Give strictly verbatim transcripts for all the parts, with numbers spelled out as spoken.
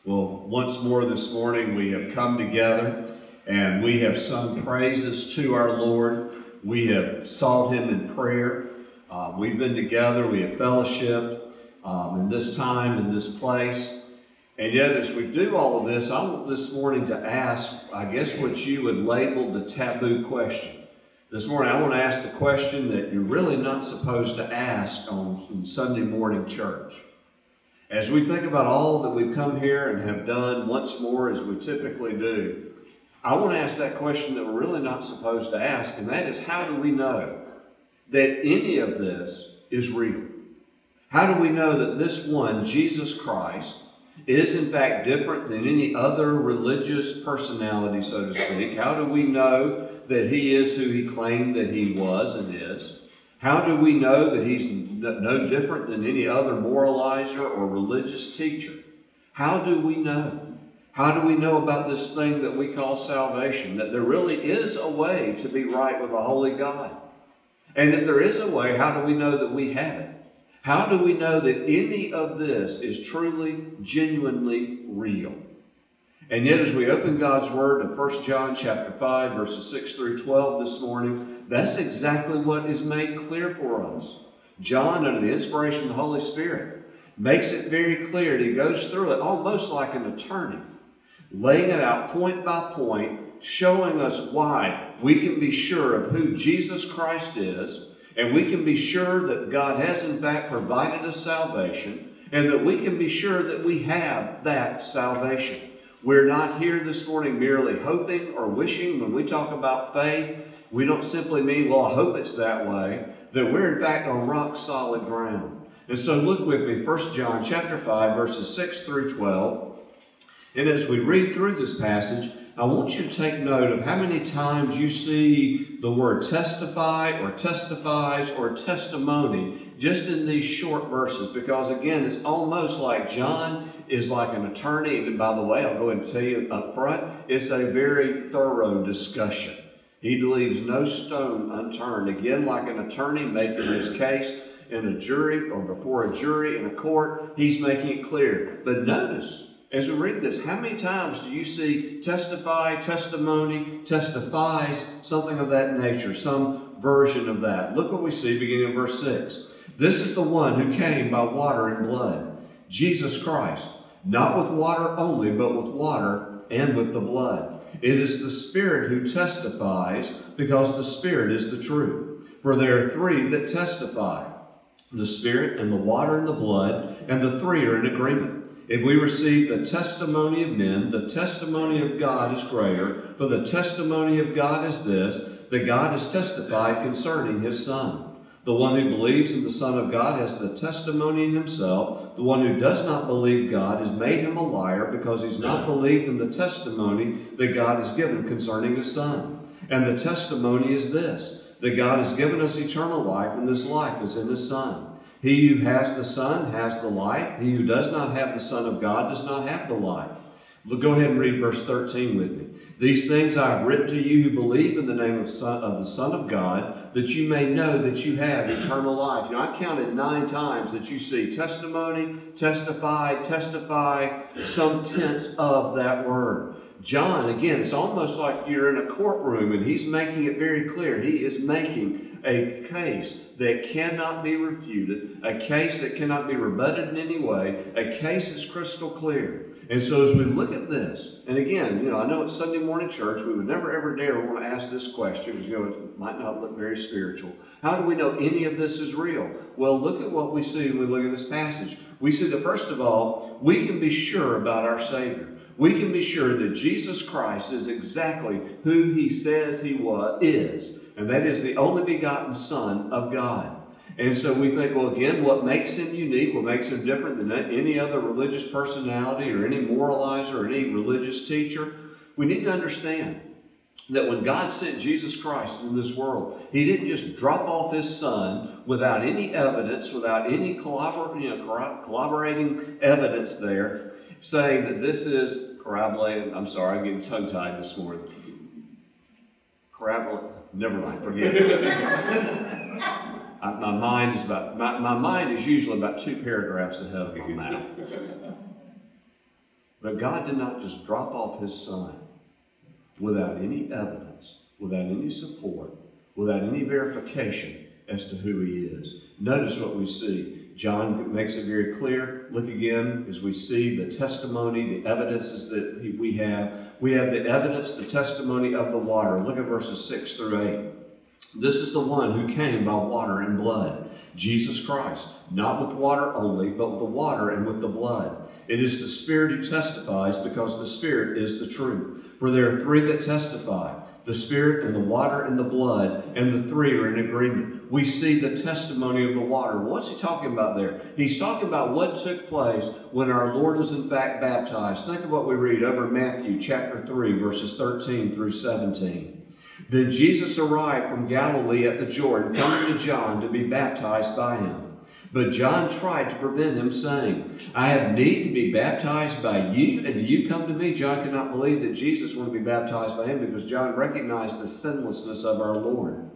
Well, once more this morning we have come together and we have sung praises to our Lord. We have sought Him in prayer. Uh, we've been together. We have fellowshiped um, in this time, in this place. And yet as we do all of this, I want this morning to ask, I guess, what you would label the taboo question. This morning I want to ask the question that you're really not supposed to ask on Sunday morning church. As we think about all that we've come here and have done once more as we typically do, I want to ask that question that we're really not supposed to ask, and that is, how do we know that any of this is real? How do we know that this one, Jesus Christ, is in fact different than any other religious personality, so to speak? How do we know that He is who He claimed that He was and is? How do we know that He's no different than any other moralizer or religious teacher? How do we know? How do we know about this thing that we call salvation? That there really is a way to be right with a holy God. And if there is a way, how do we know that we have it? How do we know that any of this is truly, genuinely real? And yet as we open God's Word in First John chapter five, verses six through twelve this morning, that's exactly what is made clear for us. John, under the inspiration of the Holy Spirit, makes it very clear, and he goes through it almost like an attorney, laying it out point by point, showing us why we can be sure of who Jesus Christ is, and we can be sure that God has in fact provided us salvation, and that we can be sure that we have that salvation. We're not here this morning merely hoping or wishing. When we talk about faith, we don't simply mean, well, I hope it's that way. That we're in fact on rock solid ground. And so look with me, First John chapter five, verses six through twelve. And as we read through this passage, I want you to take note of how many times you see the word testify or testifies or testimony just in these short verses. Because again, it's almost like John is like an attorney. And by the way, I'll go ahead and tell you up front, it's a very thorough discussion. He leaves no stone unturned. Again, like an attorney making his case in a jury or before a jury in a court, he's making it clear. But notice, as we read this, how many times do you see testify, testimony, testifies, something of that nature, some version of that? Look what we see beginning in verse six. This is the one who came by water and blood, Jesus Christ, not with water only, but with water and with the blood. It is the Spirit who testifies, because the Spirit is the truth. For there are three that testify, the Spirit and the water and the blood, and the three are in agreement. If we receive the testimony of men, the testimony of God is greater, for the testimony of God is this, that God has testified concerning His Son. The one who believes in the Son of God has the testimony in himself. The one who does not believe God has made him a liar, because he's not believed in the testimony that God has given concerning His Son. And the testimony is this, that God has given us eternal life, and this life is in His Son. He who has the Son has the life. He who does not have the Son of God does not have the life. Look, go ahead and read verse thirteen with me. These things I have written to you who believe in the name of, son, of the Son of God, that you may know that you have eternal life. You know, I counted nine times that you see testimony, testify, testify, some tense of that word. John, again, it's almost like you're in a courtroom and he's making it very clear. He is making a case that cannot be refuted, a case that cannot be rebutted in any way, a case that's crystal clear. And so as we look at this, and again, you know, I know it's Sunday morning church, we would never ever dare want to ask this question, because, you know, it might not look very spiritual. How do we know any of this is real? Well, look at what we see when we look at this passage. We see that, first of all, we can be sure about our Savior. We can be sure that Jesus Christ is exactly who He says He was, is, and that is the only begotten Son of God. And so we think, well, again, what makes Him unique, what makes Him different than any other religious personality or any moralizer or any religious teacher? We need to understand that when God sent Jesus Christ into this world, He didn't just drop off His Son without any evidence, without any collabor- you know, collaborating evidence there, saying that this is corroborated. I'm sorry, I'm getting tongue-tied this morning. Corroborated. Never mind, forget it. I, my mind is about my, my mind is usually about two paragraphs ahead of my mouth. But God did not just drop off his son without any evidence, without any support, without any verification as to who he is. Notice what we see. John makes it very clear. Look again as we see the testimony, the evidences that we have. We have the evidence, the testimony of the water. Look at verses six through eight. This is the one who came by water and blood, Jesus Christ, not with water only, but with the water and with the blood. It is the Spirit who testifies, because the Spirit is the truth. For there are three that testify, the Spirit and the water and the blood, and the three are in agreement. We see the testimony of the water. What's he talking about there? He's talking about what took place when our Lord was in fact baptized. Think of what we read over in Matthew chapter three, verses thirteen through seventeen. Then Jesus arrived from Galilee at the Jordan, coming to John to be baptized by him. But John tried to prevent him, saying, I have need to be baptized by you, and do you come to me? John could not believe that Jesus wanted to be baptized by him, because John recognized the sinlessness of our Lord.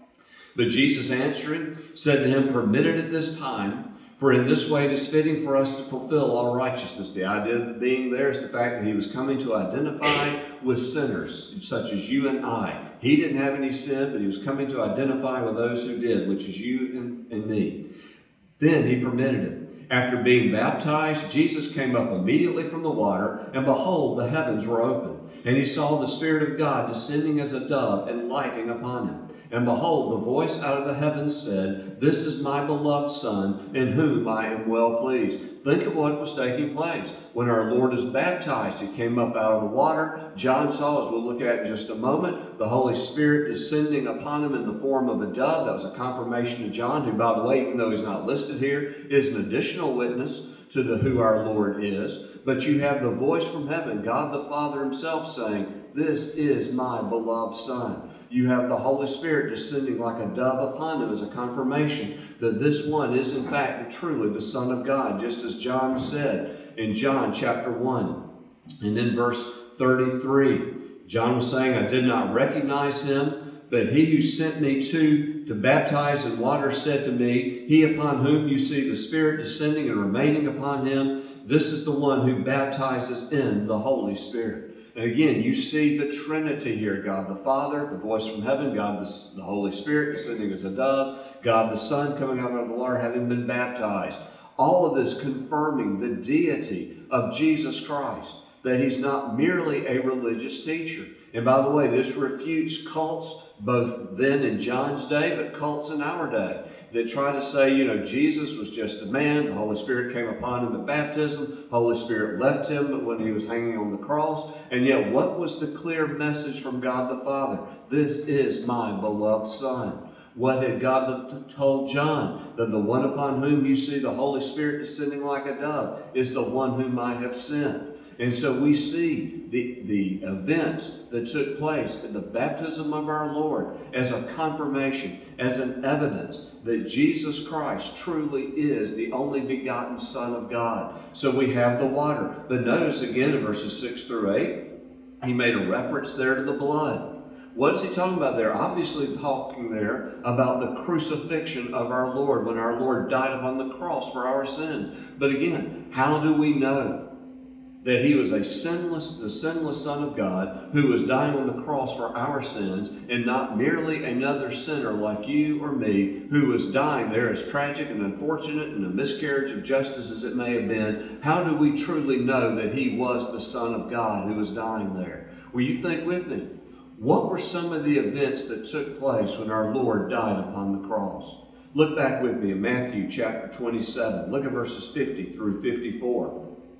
But Jesus answering said to him, Permit it at this time, for in this way it is fitting for us to fulfill all righteousness. The idea being there is the fact that he was coming to identify with sinners, such as you and I. He didn't have any sin, but he was coming to identify with those who did, which is you and, and me. Then he permitted it. After being baptized, Jesus came up immediately from the water, and behold, the heavens were opened. And he saw the Spirit of God descending as a dove and lighting upon him. And behold, the voice out of the heavens said, This is my beloved Son, in whom I am well pleased. Think of what was taking place. When our Lord is baptized, he came up out of the water. John saw, as we'll look at in just a moment, the Holy Spirit descending upon him in the form of a dove. That was a confirmation to John, who, by the way, even though he's not listed here, is an additional witness to the who our Lord is. But you have the voice from heaven, God the Father himself saying, This is my beloved Son. You have the Holy Spirit descending like a dove upon him as a confirmation that this one is in fact truly the Son of God, just as John said in John chapter one. And in verse thirty-three, John was saying, I did not recognize him, but he who sent me to, to baptize in water said to me, He upon whom you see the Spirit descending and remaining upon him, this is the one who baptizes in the Holy Spirit. And again, you see the Trinity here. God the Father, the voice from heaven, God the, the Holy Spirit descending as a dove, God the Son coming out of the water having been baptized. All of this confirming the deity of Jesus Christ, that he's not merely a religious teacher. And by the way, this refutes cults both then in John's day, but cults in our day, that try to say, you know, Jesus was just a man, the Holy Spirit came upon him at baptism, Holy Spirit left him when he was hanging on the cross, and yet what was the clear message from God the Father? This is my beloved Son. What had God told John? That the one upon whom you see the Holy Spirit descending like a dove is the one whom I have sent. And so we see the, the events that took place at the baptism of our Lord as a confirmation, as an evidence that Jesus Christ truly is the only begotten Son of God. So we have the water. But notice again in verses six through eight, he made a reference there to the blood. What is he talking about there? Obviously talking there about the crucifixion of our Lord, when our Lord died upon the cross for our sins. But again, how do we know that he was a sinless, the sinless Son of God who was dying on the cross for our sins, and not merely another sinner like you or me who was dying there, as tragic and unfortunate and a miscarriage of justice as it may have been? How do we truly know that he was the Son of God who was dying there? Will you think with me? What were some of the events that took place when our Lord died upon the cross? Look back with me in Matthew chapter twenty-seven. Look at verses fifty through fifty-four.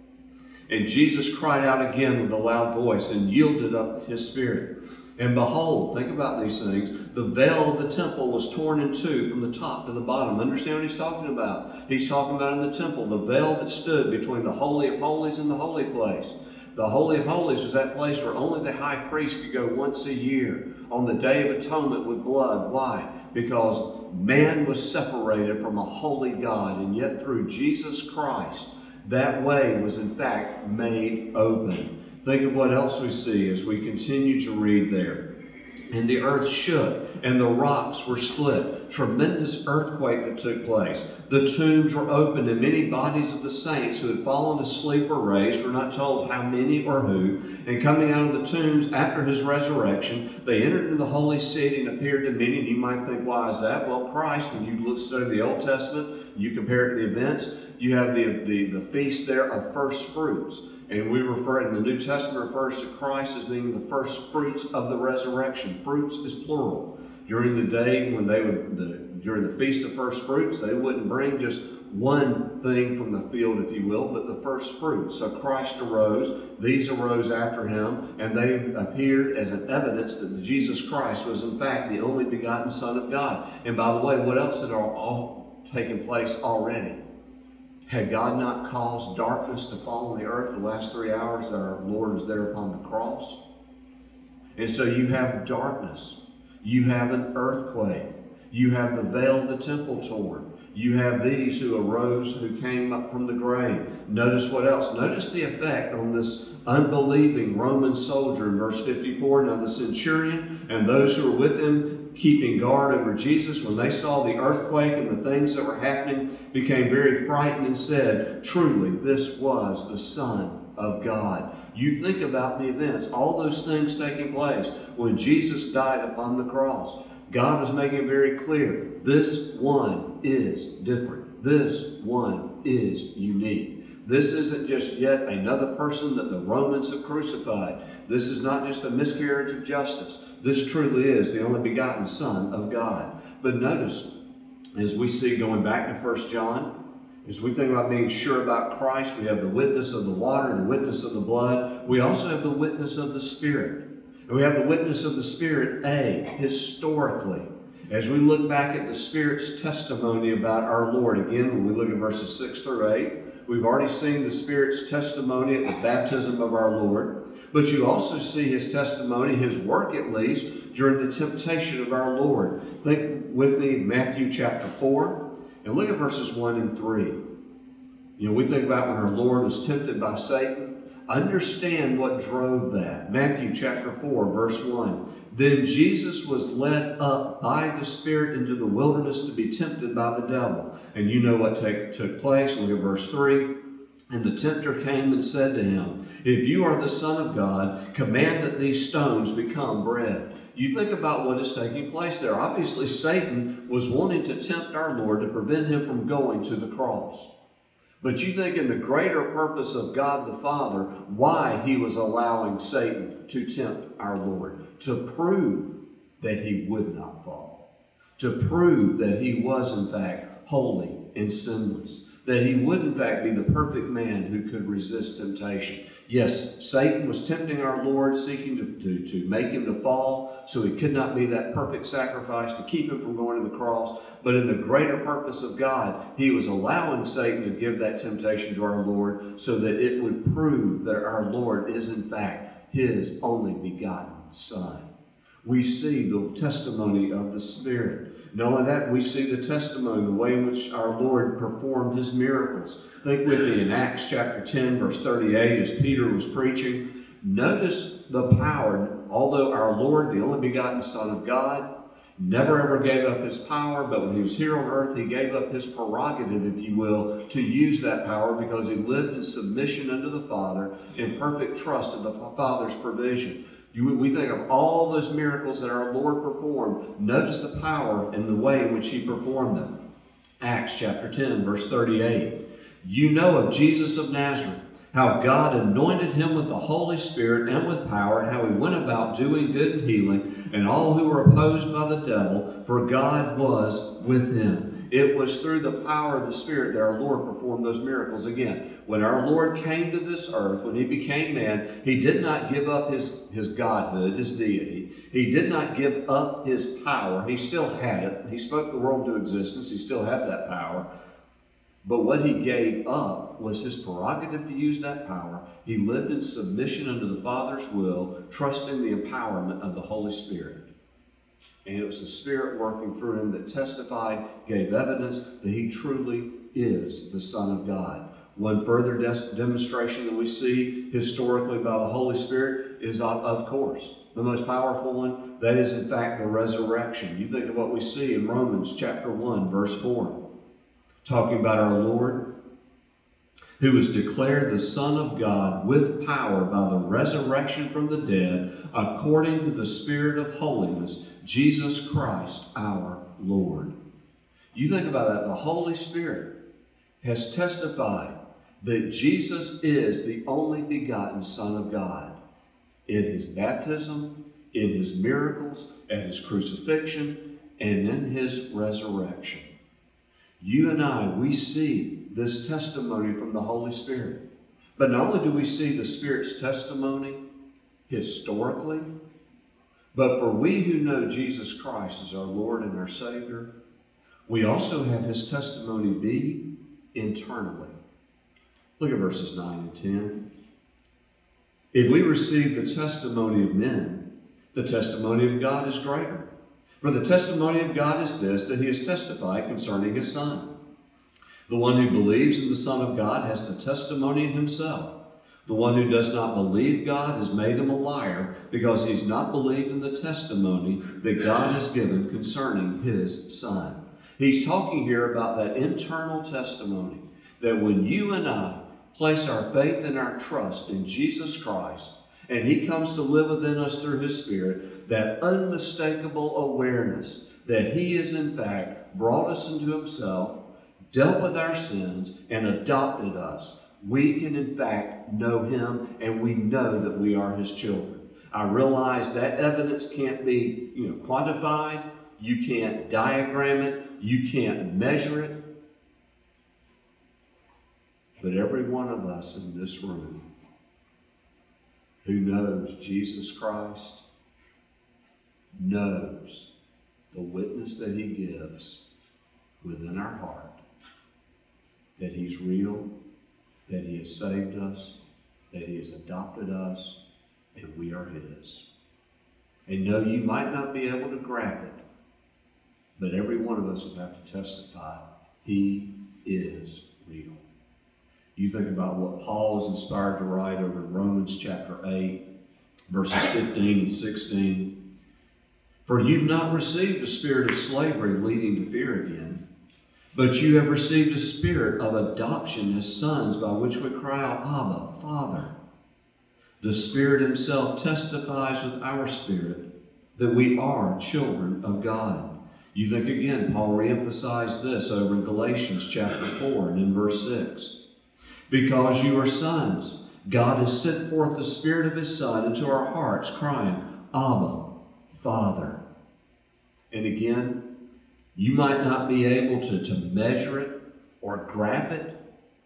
And Jesus cried out again with a loud voice and yielded up his spirit. And behold, think about these things, the veil of the temple was torn in two from the top to the bottom. Understand what he's talking about? He's talking about in the temple, the veil that stood between the Holy of Holies and the holy place. The Holy of Holies was that place where only the high priest could go once a year on the Day of Atonement with blood. Why? Because man was separated from a holy God, and yet through Jesus Christ, that way was in fact made open. Think of what else we see as we continue to read there. And the earth shook, and the rocks were split. tremendous earthquake that took place. The tombs were opened, and many bodies of the saints who had fallen asleep were raised. We're not told how many or who. And coming out of the tombs after his resurrection, they entered into the holy city and appeared to many. And you might think, why is that? Well, Christ, when you look study the Old Testament, you compare it to the events, you have the, the, the feast there of first fruits. And we refer, in the New Testament refers to Christ as being the first fruits of the resurrection. Fruits is plural. During the day when they would, the, during the Feast of First Fruits, they wouldn't bring just one thing from the field, if you will, but the first fruits. So Christ arose, these arose after him, and they appeared as an evidence that Jesus Christ was in fact the only begotten Son of God. And by the way, what else had all, all taken place already? Had God not caused darkness to fall on the earth the last three hours that our Lord was there upon the cross? And so you have darkness. You have an earthquake. You have the veil of the temple torn. You have these who arose, who came up from the grave. Notice what else? Notice the effect on this unbelieving Roman soldier in verse fifty-four. Now the centurion and those who were with him, keeping guard over Jesus, when they saw the earthquake and the things that were happening, became very frightened and said, truly, this was the Son of God. You think about the events, all those things taking place when Jesus died upon the cross. God was making it very clear, this one is different. This one is unique. This isn't just yet another person that the Romans have crucified. This is not just a miscarriage of justice. This truly is the only begotten Son of God. But notice, as we see going back to First John, as we think about being sure about Christ, we have the witness of the water, the witness of the blood. We also have the witness of the Spirit. And we have the witness of the Spirit, A, historically. As we look back at the Spirit's testimony about our Lord, again, when we look at verses six through eight, we've already seen the Spirit's testimony at the baptism of our Lord. But you also see his testimony, his work at least, during the temptation of our Lord. Think with me Matthew chapter four. And look at verses one and three. You know, we think about when our Lord was tempted by Satan. Understand what drove that. Matthew chapter four, verse one. Then Jesus was led up by the Spirit into the wilderness to be tempted by the devil. And you know what take, took place. Look at verse three. And the tempter came and said to him, if you are the Son of God, command that these stones become bread. You think about what is taking place there. Obviously, Satan was wanting to tempt our Lord to prevent him from going to the cross. But you think in the greater purpose of God the Father, why he was allowing Satan to tempt our Lord, to prove that he would not fall, to prove that he was in fact holy and sinless, that he would in fact be the perfect man who could resist temptation. Yes, Satan was tempting our Lord, seeking to, to, to make him to fall, so he could not be that perfect sacrifice to keep him from going to the cross. But in the greater purpose of God, he was allowing Satan to give that temptation to our Lord so that it would prove that our Lord is in fact his only begotten Son. We see the testimony of the Spirit. Not only that, we see the testimony, the way in which our Lord performed his miracles. Think with me in Acts chapter ten, verse thirty-eight, as Peter was preaching. Notice the power. Although our Lord, the only begotten Son of God, never ever gave up his power, but when he was here on earth, he gave up his prerogative, if you will, to use that power because he lived in submission unto the Father, in perfect trust of the Father's provision. You, we think of all those miracles that our Lord performed. Notice the power and the way in which he performed them. Acts chapter ten, verse thirty-eight. You know of Jesus of Nazareth, how God anointed him with the Holy Spirit and with power, and how he went about doing good and healing, and all who were opposed by the devil, for God was with him. It was through the power of the Spirit that our Lord performed those miracles. Again, when our Lord came to this earth, when he became man, he did not give up his, his godhood, his deity. He did not give up his power. He still had it. He spoke the world into existence. He still had that power. But what he gave up was his prerogative to use that power. He lived in submission unto the Father's will, trusting the empowerment of the Holy Spirit. And it was the Spirit working through him that testified, gave evidence that he truly is the Son of God. One further des- demonstration that we see historically by the Holy Spirit is, of, of course, the most powerful one. That is, in fact, the resurrection. You think of what we see in Romans chapter one, verse four, talking about our Lord, who was declared the Son of God with power by the resurrection from the dead, according to the Spirit of holiness, Jesus Christ our Lord. You think about that. The Holy Spirit has testified that Jesus is the only begotten Son of God. In his baptism, in his miracles, at his crucifixion, and in his resurrection. You and I, we see this testimony from the Holy Spirit. But not only do we see the Spirit's testimony historically, but for we who know Jesus Christ as our Lord and our Savior, we also have his testimony be internally. Look at verses nine and ten. If we receive the testimony of men, the testimony of God is greater. For the testimony of God is this, that he has testified concerning his Son. The one who believes in the Son of God has the testimony in himself. The one who does not believe God has made him a liar, because he has not believed in the testimony that God has given concerning his Son. He's talking here about that internal testimony, that when you and I place our faith and our trust in Jesus Christ, and he comes to live within us through his Spirit, that unmistakable awareness that he has in fact brought us into himself, dealt with our sins, and adopted us, we can in fact know him, and we know that we are his children. I realize that evidence can't be, you know, quantified. You can't diagram it. You can't measure it. But every one of us in this room who knows Jesus Christ knows the witness that he gives within our heart, that he's real, that he has saved us, that he has adopted us, and we are his. And no, you might not be able to grasp it, but every one of us will have to testify, he is real. You think about what Paul is inspired to write over in Romans chapter eight, verses fifteen and sixteen. For you've not received a spirit of slavery leading to fear again, but you have received a spirit of adoption as sons, by which we cry out, Abba, Father. The Spirit himself testifies with our spirit that we are children of God. You think again, Paul reemphasized this over in Galatians chapter four and in verse six. Because you are sons, God has sent forth the Spirit of his Son into our hearts, crying, Abba, Father. And again, you might not be able to, to measure it or graph it,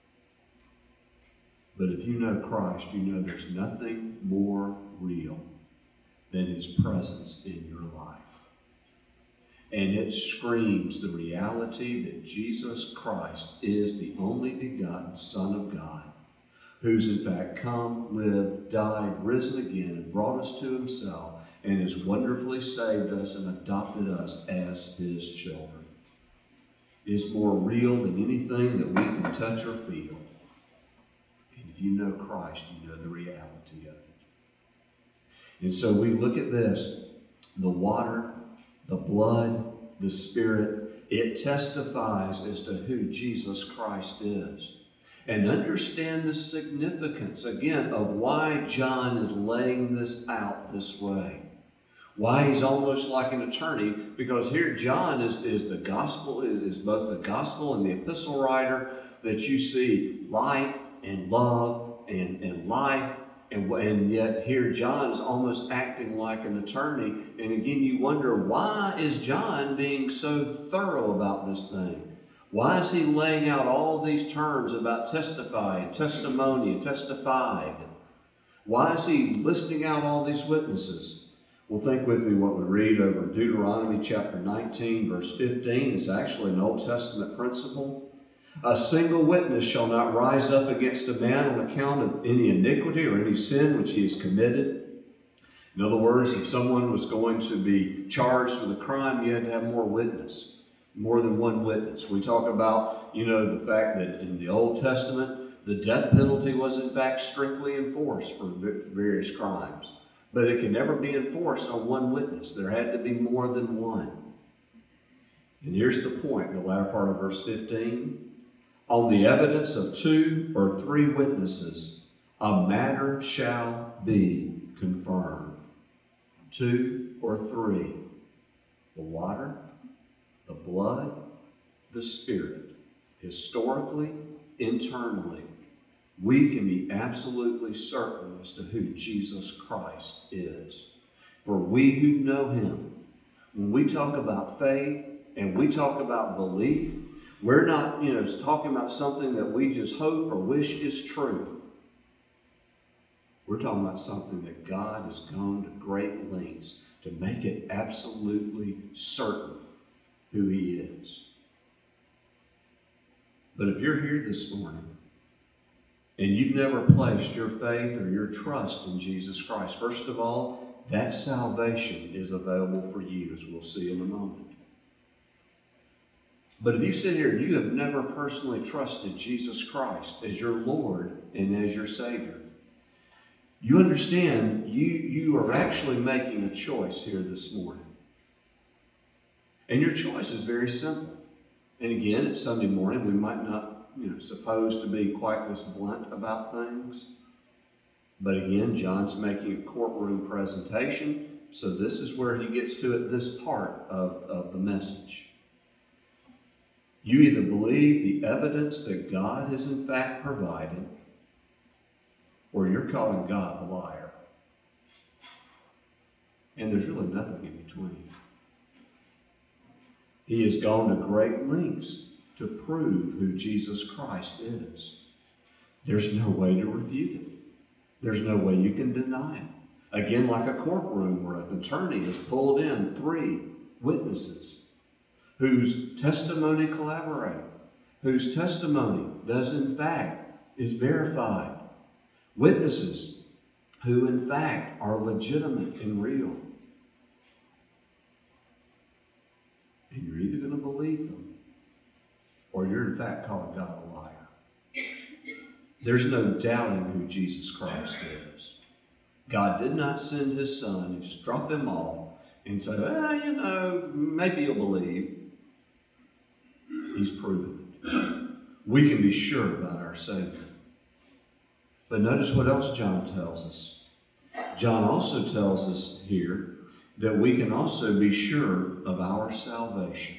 but if you know Christ, you know there's nothing more real than his presence in your life. And it screams the reality that Jesus Christ is the only begotten Son of God, who's in fact come, lived, died, risen again, and brought us to himself, and has wonderfully saved us and adopted us as his children. Is more real than anything that we can touch or feel. And if you know Christ, you know the reality of it. And so we look at this, the water, the blood, the Spirit, it testifies as to who Jesus Christ is. And understand the significance, again, of why John is laying this out this way. Why he's almost like an attorney, because here John is, is the gospel, is both the gospel and the epistle writer, that you see light and love and, and life. And, and yet here John is almost acting like an attorney. And again, you wonder, why is John being so thorough about this thing? Why is he laying out all these terms about testify, testimony, and testified? Why is he listing out all these witnesses? Well, think with me what we read over in Deuteronomy chapter nineteen, verse fifteen. It's actually an Old Testament principle. A single witness shall not rise up against a man on account of any iniquity or any sin which he has committed. In other words, if someone was going to be charged with a crime, you had to have more witness, more than one witness. We talk about, you know, the fact that in the Old Testament, The death penalty was in fact strictly enforced for various crimes, but it could never be enforced on one witness. There had to be more than one. And here's the point, the latter part of verse fifteen. On the evidence of two or three witnesses, a matter shall be confirmed. Two or three. The water, the blood, the Spirit. Historically, internally, we can be absolutely certain as to who Jesus Christ is. For we who know him, when we talk about faith and we talk about belief, we're not, you know, talking about something that we just hope or wish is true. We're talking about something that God has gone to great lengths to make it absolutely certain who he is. But if you're here this morning and you've never placed your faith or your trust in Jesus Christ, first of all, that salvation is available for you, as we'll see in a moment. But if you sit here and you have never personally trusted Jesus Christ as your Lord and as your Savior, you understand you, you are actually making a choice here this morning. And your choice is very simple. And again, it's Sunday morning. We might not, you know, supposed to be quite this blunt about things. But again, John's making a courtroom presentation. So this is where he gets to it, this part of, of the message. You either believe the evidence that God has in fact provided, or you're calling God a liar. And there's really nothing in between. He has gone to great lengths to prove who Jesus Christ is. There's no way to refute it. There's no way you can deny it. Again, like a courtroom where an attorney has pulled in three witnesses whose testimony collaborate, whose testimony does in fact is verified. Witnesses who in fact are legitimate and real. And you're either going to believe them or you're in fact calling God a liar. There's no doubting who Jesus Christ is. God did not send his son and just drop him off and say, well, you know, maybe you'll believe. He's proven it. We can be sure about our Savior. But notice what else John tells us. John also tells us here that we can also be sure of our salvation.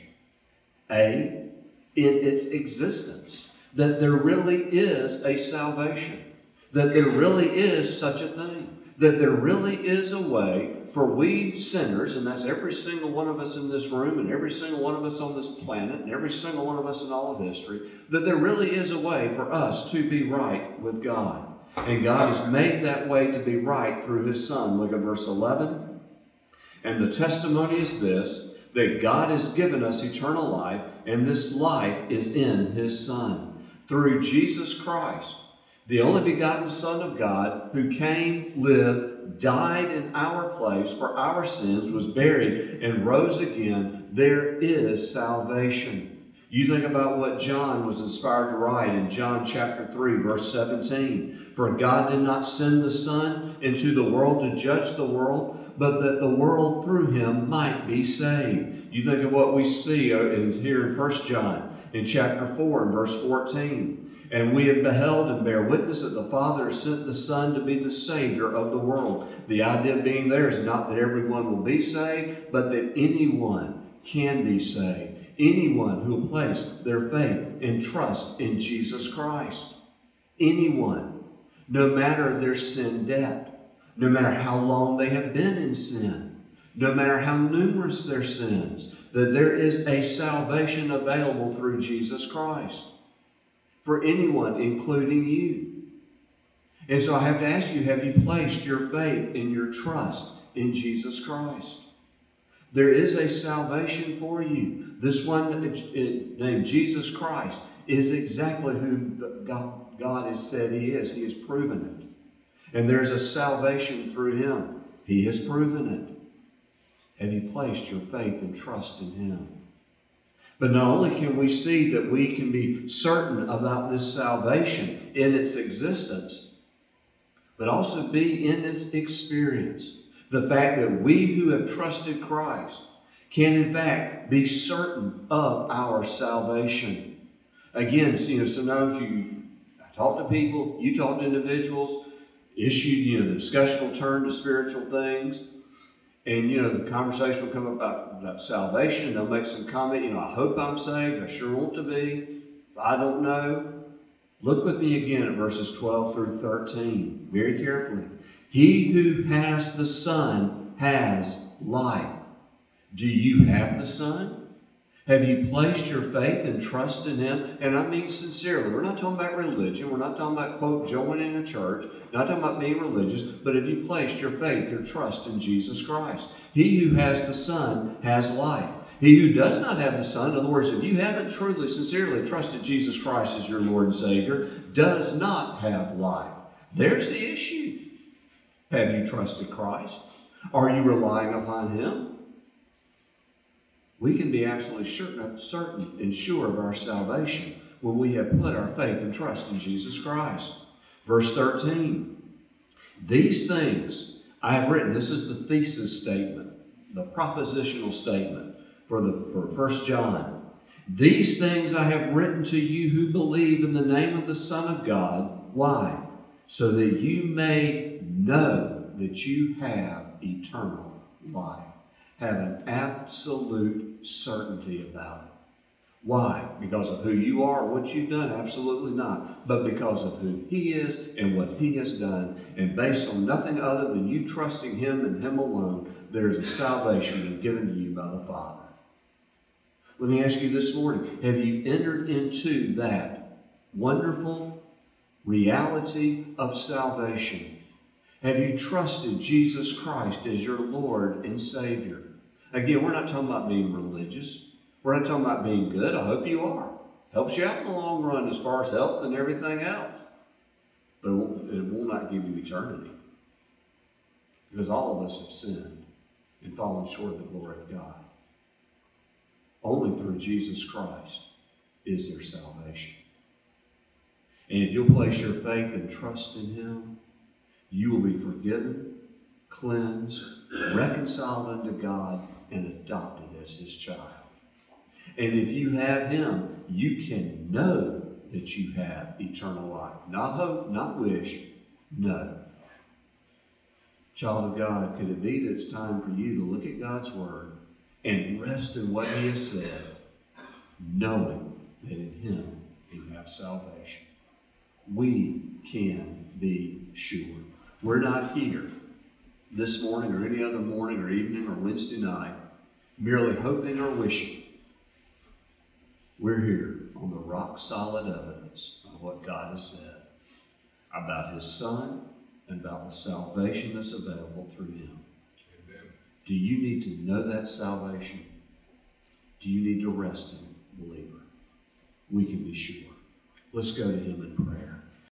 A, in its existence. That there really is a salvation. That there really is such a thing. That there really is a way for we sinners, and that's every single one of us in this room, and every single one of us on this planet, and every single one of us in all of history, that there really is a way for us to be right with God. And God has made that way to be right through his Son. Look at verse eleven. And the testimony is this, that God has given us eternal life, and this life is in his Son. Through Jesus Christ, the only begotten Son of God, who came, lived, died in our place for our sins, was buried, and rose again, there is salvation. You think about what John was inspired to write in John chapter three, verse seventeen. For God did not send the Son into the world to judge the world, but that the world through him might be saved. You think of what we see in, here in First John, in chapter four, and verse fourteen. And we have beheld and bear witness that the Father has sent the Son to be the Savior of the world. The idea being there is not that everyone will be saved, but that anyone can be saved. Anyone who will place their faith and trust in Jesus Christ. Anyone, no matter their sin debt, no matter how long they have been in sin, no matter how numerous their sins, that there is a salvation available through Jesus Christ. For anyone, including you. And so I have to ask you, have you placed your faith and your trust in Jesus Christ? There is a salvation for you. This one named Jesus Christ is exactly who God has said he is. He has proven it. And there's a salvation through him. He has proven it. Have you placed your faith and trust in him? But not only can we see that we can be certain about this salvation in its existence, but also be in its experience. The fact that we who have trusted Christ can in fact be certain of our salvation. Again, you know, sometimes you talk to people, you talk to individuals, issue, you know, the discussion will turn to spiritual things. And, you know, the conversation will come up about, about salvation. They'll make some comment, you know, I hope I'm saved. I sure want to be. I don't know. Look with me again at verses twelve through thirteen, very carefully. He who has the Son has life. Do you have the Son? Have you placed your faith and trust in Him? And I mean sincerely. We're not talking about religion. We're not talking about, quote, joining a church. Not talking about being religious. But have you placed your faith, your trust in Jesus Christ? He who has the Son has life. He who does not have the Son, in other words, if you haven't truly, sincerely trusted Jesus Christ as your Lord and Savior, does not have life. There's the issue. Have you trusted Christ? Are you relying upon Him? We can be absolutely certain, certain and sure of our salvation when we have put our faith and trust in Jesus Christ. Verse thirteen, these things I have written. This is the thesis statement, the propositional statement for, the, for First John. These things I have written to you who believe in the name of the Son of God. Why? So that you may know that you have eternal life. Have an absolute certainty about it. Why? Because of who you are, what you've done? Absolutely not. But because of who He is and what He has done. And based on nothing other than you trusting Him and Him alone, there is a salvation given to you by the Father. Let me ask you this morning, have you entered into that wonderful reality of salvation? Have you trusted Jesus Christ as your Lord and Savior? Again, we're not talking about being religious. We're not talking about being good. I hope you are. Helps you out in the long run as far as health and everything else. But it will, it will not give you eternity. Because all of us have sinned and fallen short of the glory of God. Only through Jesus Christ is there salvation. And if you'll place your faith and trust in Him, you will be forgiven, cleansed, reconciled unto God, and adopted as His child. And if you have Him, you can know that you have eternal life. Not hope, not wish, know. Child of God, could it be that it's time for you to look at God's Word and rest in what He has said, knowing that in Him you have salvation? We can be sure. We're not here this morning or any other morning or evening or Wednesday night merely hoping or wishing. We're here on the rock-solid evidence of what God has said about His Son and about the salvation that's available through Him. Amen. Do you need to know that salvation? Do you need to rest in it, believer? We can be sure. Let's go to Him in prayer.